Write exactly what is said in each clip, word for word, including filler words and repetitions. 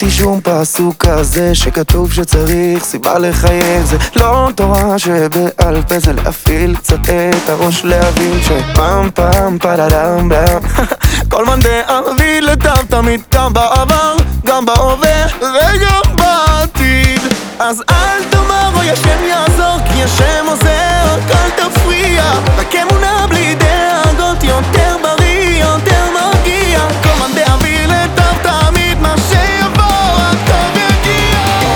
ראיתי שום פסוק כזה שכתוב שצריך סיבה לחייך. זה לא תורה שבעל פה, זה להפעיל קצת את הראש, להבין שפעם פעם פלדם בם כל מאן דעביד לטוב תמיד, גם בעבר, גם בהווה וגם בעתיד. אז אל תאמר אוי השם יעזור, כי השם עוזר, רק אל תפריע. רק אמונה בלי דאגות, יותר בריא, יותר מרגיע. כל מאן דעביד לטוב תמיד, מה שיבוא הטוב יגיע.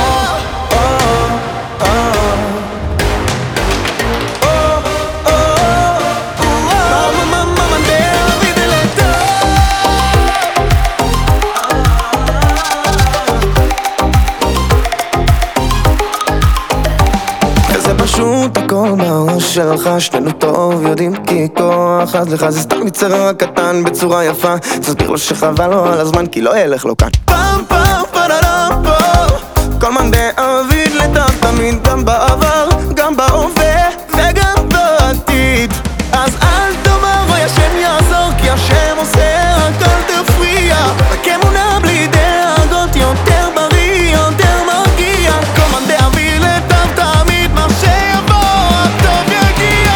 פשוט הכל בראש שלך, שנינו טוב יודעים כי כוח אז לך זה סתם יצר קטן בצורה יפה. תסביר לו שחבל לו על הזמן כי לא ילך לו כאן. פעם פעם פרדם פה כל מאן דעביד לטוב תמיד, גם בעבר, גם בהווה וגם בעתיד. אז אל תאמר אוי השם יעזור, כי השם עושה, רק אל תפריע. רק אמונה בלי דאגות, יותר בריא, יותר מרגיע. כל מאן דעביד לטוב תמיד, מה שיבוא הטוב יגיע.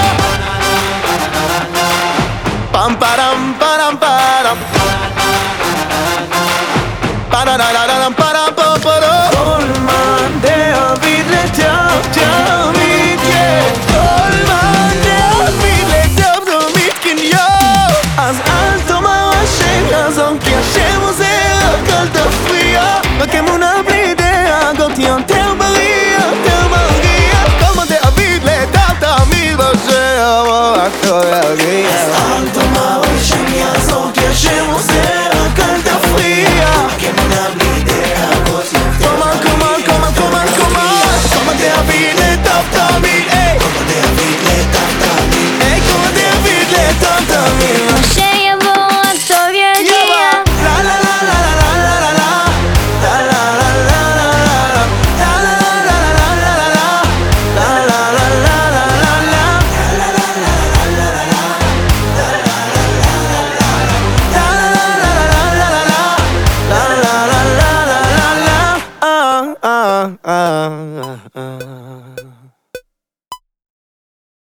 פם פרם פרם פרם פרם פרם פרם פרם. כל מאן דעביד לטוב תמיד, כל מאן דעביד לטוב תמיד, כן יו. אז אל תאמר השם יעזור, כי השם עוזר, רק אל תפריע. רק אמונה בלי דאגות, יותר בריא, יותר מרגיע. כל מאן דעביד לטוב תמיד, מה שיבוא הטוב יגיע. אז אל תאמר השם יעזור, כי השם עוזר, רק אל תפריע. רק אמונה בלי דאגות, יותר בריא, כל מאן כל מאן כל מאן דעביד לטוב תמיד, כל מאן דעביד לטוב תמיד, כל מאן דעביד לטוב תמיד. מה שיבוא הטוב יגיע. לה לה לה לה לה לה לה לה לה לה ah ah ah ah